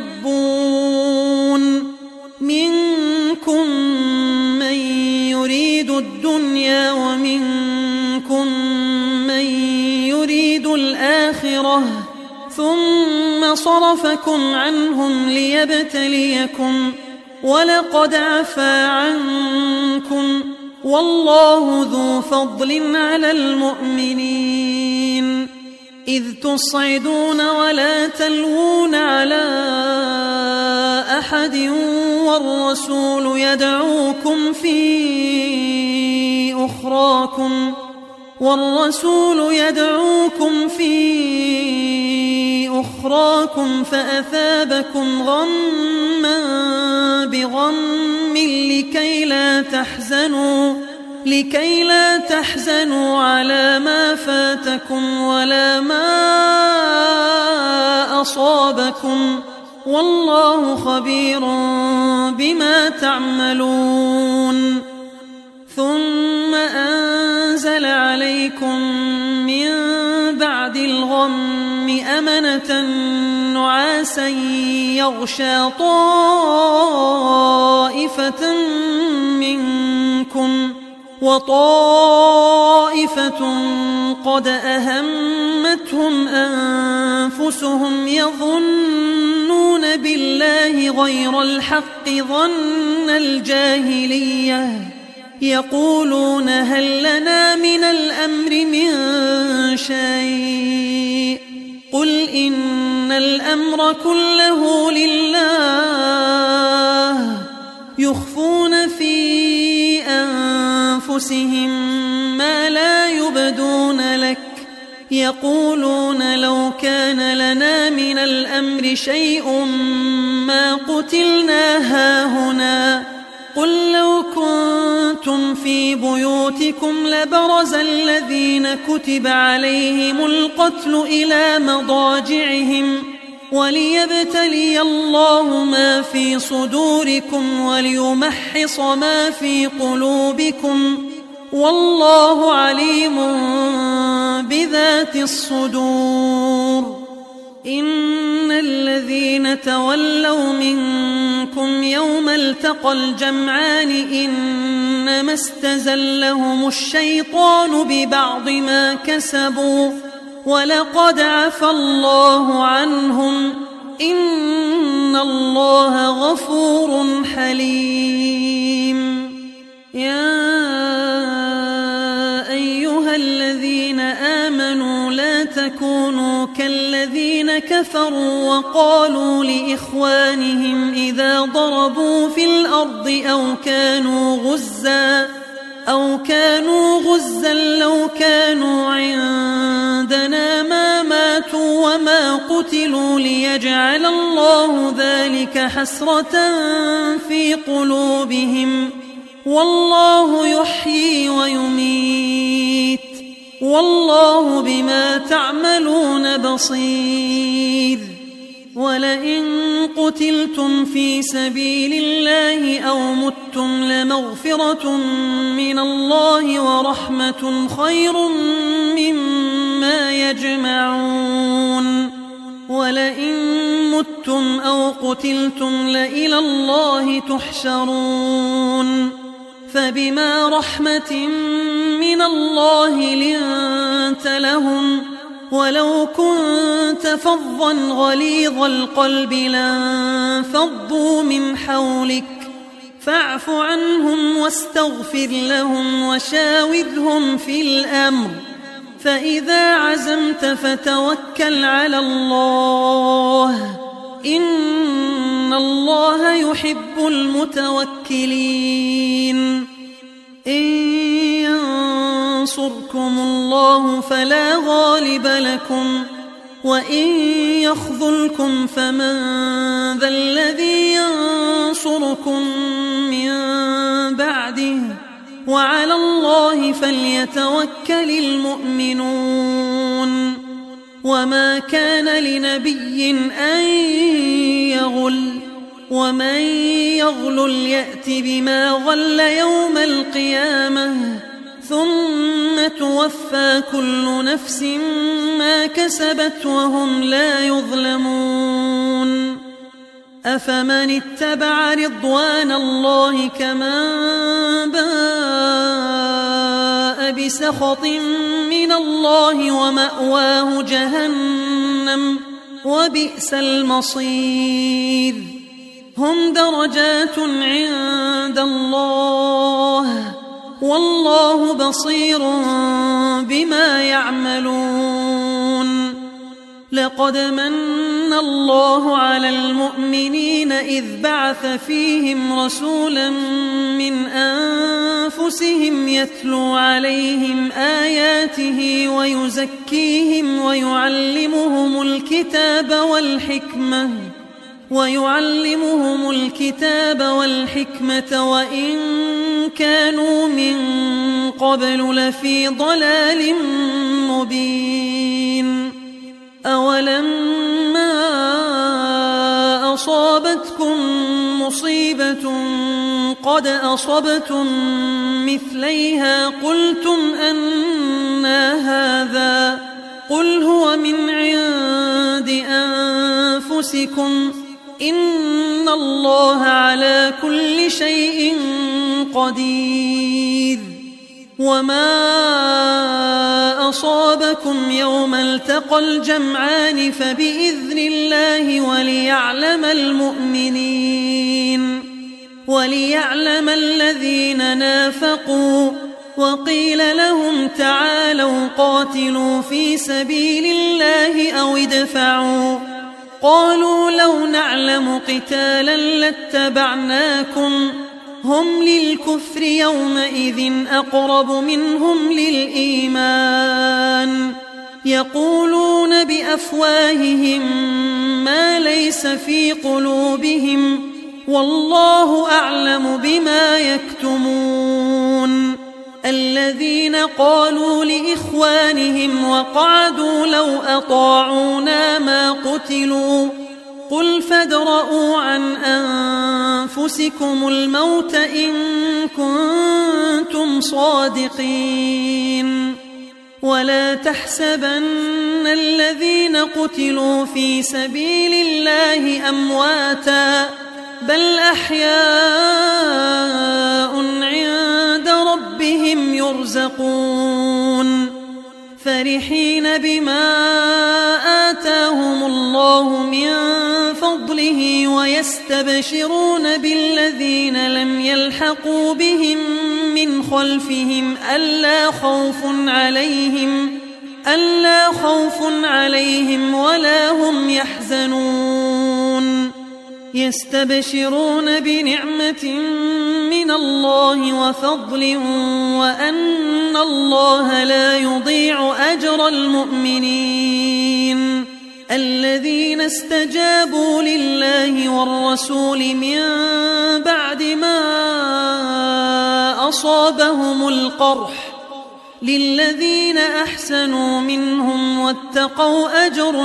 تحبون منكم من يريد الدنيا ومنكم من يريد الآخرة ثم صرفكم عنهم ليبتليكم ولقد عفا عنكم والله ذو فضل على المؤمنين. إذ تصعدون ولا تلوون على أحد والرسول يدعوكم في أخراكم والرسول يدعوكم في أخراكم فأثابكم غما بغم لكي لا تحزنوا لكي لا تحزنوا على ما فاتكم ولا ما أصابكم والله خبير بما تعملون. ثم أنزل عليكم من بعد الغم أمنة نعاسا يغشى طائفة منكم وطائفة قد أهمتهم أنفسهم يظنون بالله غير الحق ظن الجاهلية يقولون هل لنا من الأمر من شيء قل إن الأمر كله لله يخفون في أنفسهم ما لا يبدون لك يقولون لو كان لنا من الأمر شيء ما قتلنا هاهنا قل لو كنتم في بيوتكم لبرز الذين كتب عليهم القتل إلى مضاجعهم وليبتلي الله ما في صدوركم وليمحص ما في قلوبكم والله عليم بذات الصدور. إن الذين تولوا منكم يوم التقى الجمعان إنما استزلهم الشيطان ببعض ما كسبوا ولقد عفى الله عنهم إن الله غفور حليم. يا أيها الذين آمنوا لا تكونوا كالذين كفروا وقالوا لإخوانهم إذا ضربوا في الأرض أو كانوا غزا أو كانوا غزا لو كانوا عندنا ما ماتوا وما قتلوا ليجعل الله ذلك حسرة في قلوبهم والله يحيي ويميت والله بما تعملون بصير. ولئن قتلتم في سبيل الله أو متم لمغفرة من الله ورحمة خير مما يجمعون. ولئن متم أو قتلتم لإلى الله تحشرون. فبما رحمة من الله لنت لهم ولو كنت فظا غليظ القلب لانفضوا من حولك فاعف عنهم واستغفر لهم وشاورهم في الأمر فإذا عزمت فتوكل على الله إن الله يحب المتوكلين. إن ينصركم الله فلا غالب لكم وإن يخذلكم فمن ذا الذي ينصركم من بعده وعلى الله فليتوكل المؤمنون. وما كان لنبي أن يغل ومن يغل يأت بما غل يوم القيامة ثم توفى كل نفس ما كسبت وهم لا يظلمون. أفمن اتبع رضوان الله كمن باء بسخط من الله ومأواه جهنم وبئس المصير. هم درجات عند الله والله بصير بما يعملون. لقد من الله على المؤمنين إذ بعث فيهم رسولا من أنفسهم يتلو عليهم آياته ويزكيهم ويعلمهم الكتاب والحكمة ويعلمهم الكتاب والحكمة وإن كانوا من قبل لفي ضلال مبين. أولما أصابتكم مصيبة قد أصبتم مثليها قلتم أنى هذا قل هو من عند أنفسكم إن الله على كل شيء قدير. وما أصابكم يوم التقى الجمعان فبإذن الله وليعلم المؤمنين وليعلم الذين نافقوا. وقيل لهم تعالوا قاتلوا في سبيل الله أو ادفعوا قالوا لو نعلم قتالا لاتبعناكم هم للكفر يومئذ أقرب منهم للإيمان يقولون بأفواههم ما ليس في قلوبهم والله أعلم بما يكتمون. الذين قالوا لإخوانهم وقعدوا لو أطاعونا ما قتلوا تدرءوا عن أنفسكم الموت إن كنتم صادقين ولا تحسبن الذين قتلوا في سبيل الله أمواتا بل أحياء عند ربهم يرزقون فرحين بما آتاهم الله من فضله ويستبشرون بالذين لم يلحقوا بهم من خلفهم ألا خوف عليهم ألا خوف عليهم ولا هم يحزنون يستبشرون بنعمة من الله وفضل وأن الله لا يضيع أجر المؤمنين الذين استجابوا لله والرسول من بعد ما أصابهم القرح للذين أحسنوا منهم واتقوا أجر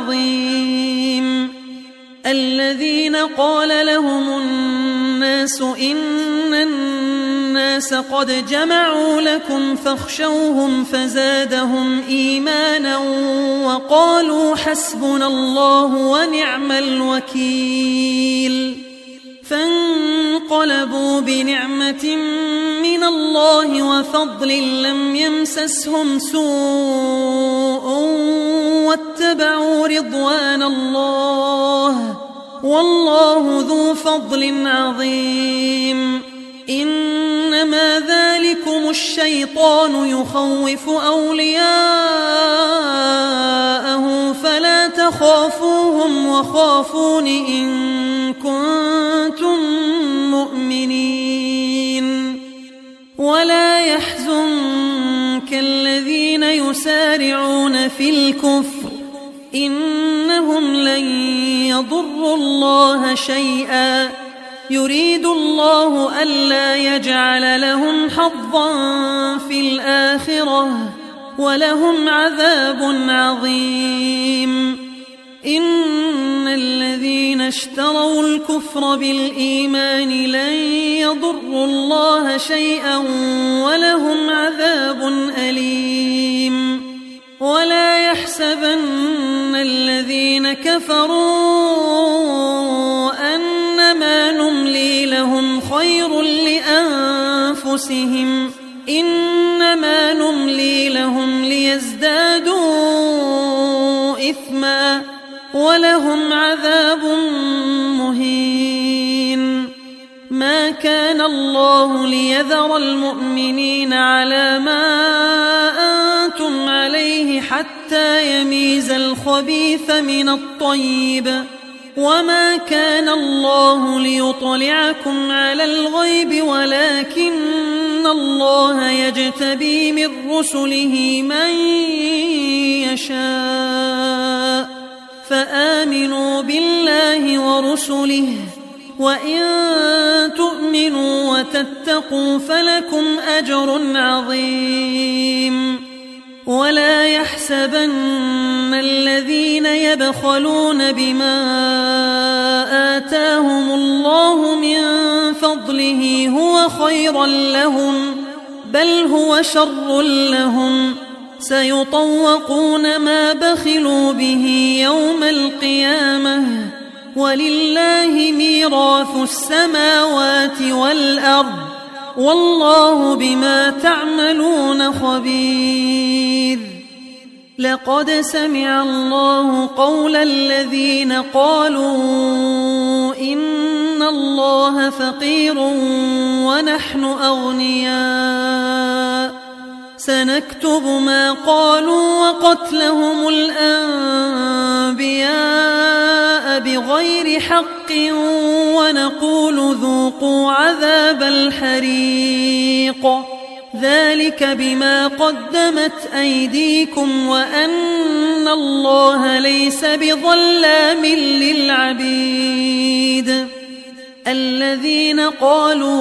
عظيم الذين قال لهم الناس إن الناس قد جمعوا لكم فاخشوهم فزادهم إيمانا وقالوا حسبنا الله ونعم الوكيل فانقلبوا بنعمة من الله وفضل لم يمسسهم سوء واتبعوا رضوان الله والله ذو فضل عظيم إنما ذلكم الشيطان يخوف أولياءه فلا تخافوهم وخافون إن كنتم مؤمنين ولا يحزنك الذين يسارعون في الكفر إنهم لن يضروا الله شيئا يريد الله ألا يجعل لهم حظا في الآخرة ولهم عذاب عظيم إن الذين اشتروا الكفر بالإيمان لن يضروا الله شيئا ولهم عذاب أليم ولا يحسبن الذين كفروا أنما نملي لهم خير لأنفسهم إنما نملي لهم ليزدادوا إثما ولهم عذاب مهين ما كان الله ليذر المؤمنين على ما أنتم عليه حتى يميز الخبيث من الطيب وما كان الله ليطلعكم على الغيب ولكن الله يجتبي من رسله من يشاء فآمنوا بالله ورسله وإن تؤمنوا وتتقوا فلكم أجر عظيم ولا يحسبن الذين يبخلون بما آتاهم الله من فضله هو خيرا لهم بل هو شر لهم سيطوقون ما بخلوا به يوم القيامة ولله ميراث السماوات والأرض والله بما تعملون خبير لقد سمع الله قول الذين قالوا إن الله فقير ونحن أغنياء سنكتب ما قالوا وقتلهم الأنبياء بغير حق ونقول ذوقوا عذاب الحريق ذلك بما قدمت أيديكم وأن الله ليس بظلام للعبيد الذين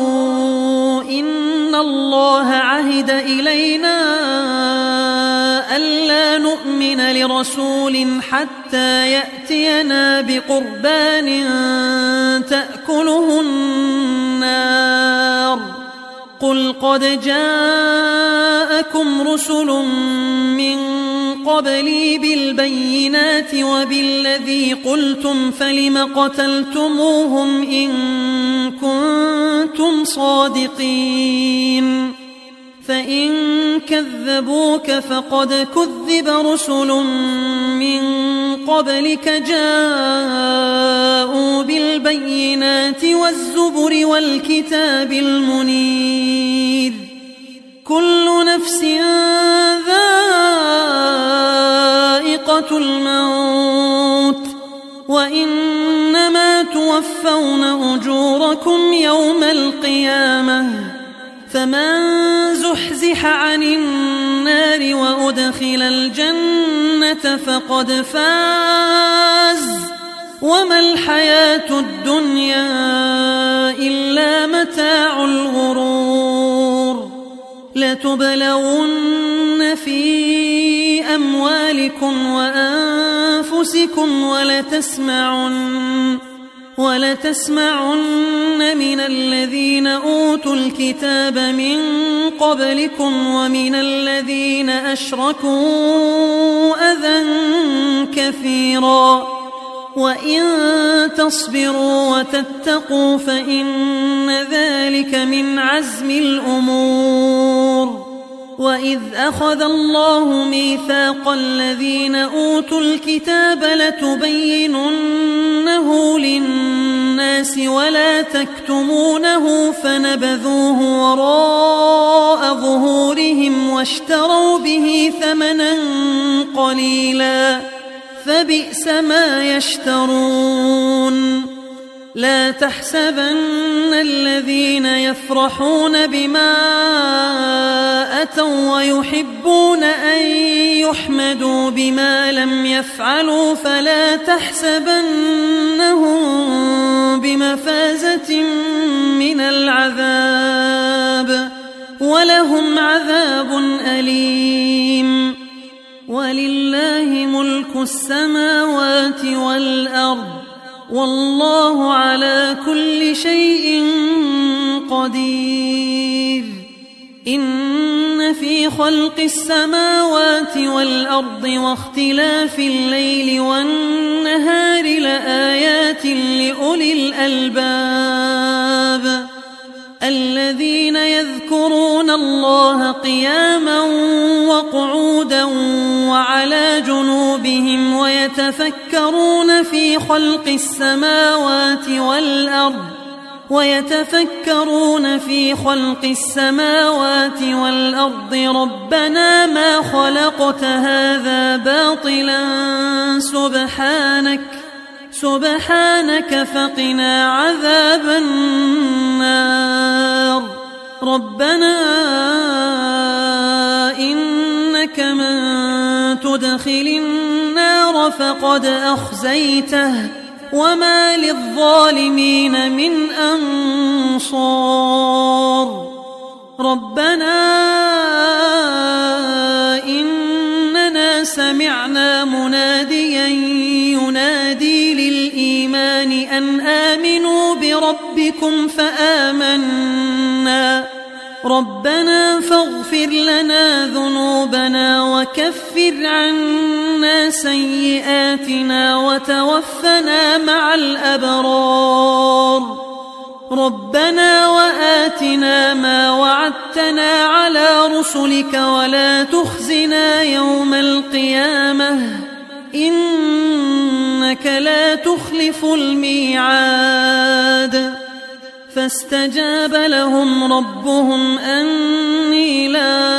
قالوا إن الله عهد إلينا ألا نؤمن لرسول حتى يأتينا بقربان تأكله النار قل قد جاءكم رسل من قبلي بالبينات وبالذي قلتم فلم قتلتموهم إن كنتم صادقين فإن كذبوك فقد كذب رسل من قبلك جاءوا بالبينات والزبر والكتاب المنير كل نفس ذائقة الموت وإنما توفون أجوركم يوم القيامة فمن زحزح عن النار وأدخل الجنة فقد فاز وما الحياة الدنيا إلا متاع الغرور لتبلون في أموالكم وأنفسكم ولتسمعن ولتسمعن من الذين أوتوا الكتاب من قبلكم ومن الذين أشركوا أذى كثيرا وإن تصبروا وتتقوا فإن ذلك من عزم الأمور وإذ أخذ الله ميثاق الذين أوتوا الكتاب لتبيننه للناس ولا تكتمونه فنبذوه وراء ظهورهم واشتروا به ثمنا قليلا فبئس ما يشترون لا تحسبن الذين يفرحون بما أتوا ويحبون أن يحمدوا بما لم يفعلوا فلا تحسبنهم بمفازة من العذاب ولهم عذاب أليم ولله ملك السماوات والأرض والله على كل شيء قدير إن في خلق السماوات والأرض واختلاف الليل والنهار لآيات لأولي الألباب الذين يذكرون الله قياما وقعودا وعلى جنوبهم ويتفكرون في خلق السماوات والأرض ويتفكرون في خلق السماوات والأرض ربنا ما خلقت هذا باطلا سبحانك سبحانك فقنا عذاب النار ربنا إنك من تدخل النار فقد أخزيته وما للظالمين من أنصار ربنا إننا سمعنا مناديا ينادي للإيمان أن آمنوا بربكم فآمنا ربنا فاغفر لنا ذنوبنا وكفر عنا سيئاتنا وتوفنا مع الأبرار ربنا وآتنا ما وعدتنا على رسلك ولا تخزنا يوم القيامة إنك لا تخلف الميعاد فاستجاب لهم ربهم أني لا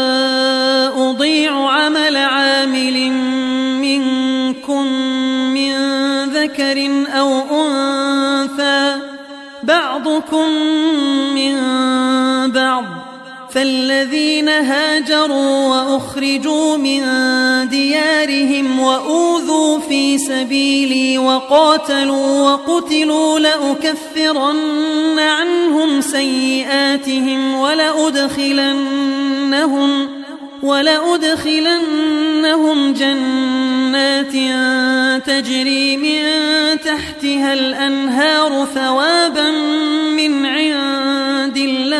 أضيع عمل عامل منكم من ذكر أو أنثى بعضكم من بعض فالذين هاجروا وأخرجوا من ديارهم وأوذوا في سبيلي وقاتلوا وقتلوا لأكفرن عنهم سيئاتهم ولأدخلنهم ولأدخلنهم جنات تجري من تحتها الأنهار ثوابا من عند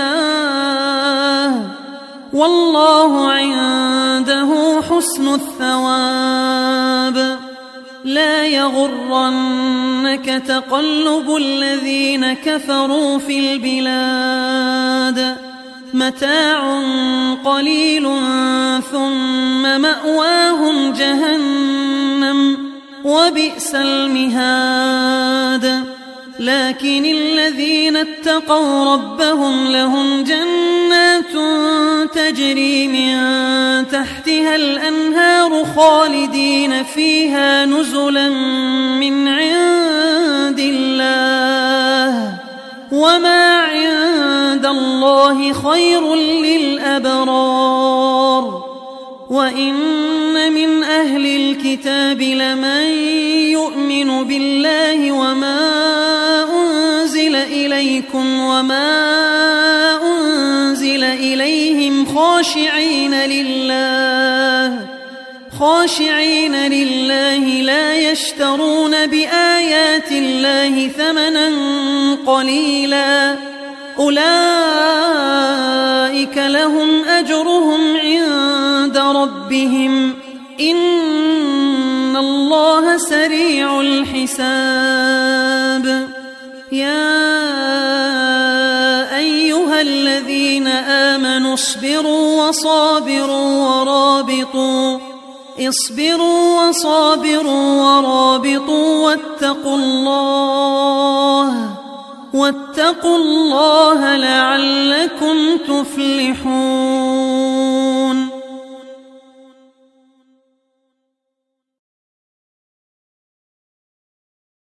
الله والله عنده حسن الثواب. لا يغرنك تقلب الذين كفروا في البلاد متاع قليل ثم مأواهم جهنم وبئس المهاد. لكن الذين اتقوا ربهم لهم جنات تجري من تحتها الأنهار خالدين فيها نزلا من عند الله وما عند الله خير للأبرار. وإن من أهل الكتاب لمن يؤمن بالله وما أنزل إليكم وما أنزل إليهم خاشعين لله خاشعين لله لا يشترون بآيات الله ثمنا قليلا أولئك لهم أجرهم عند ربهم إن الله سريع الحساب. يا أيها الذين آمنوا اصبروا وصابروا ورابطوا اصبروا وصابروا ورابطوا واتقوا الله واتقوا الله لعلكم تفلحون.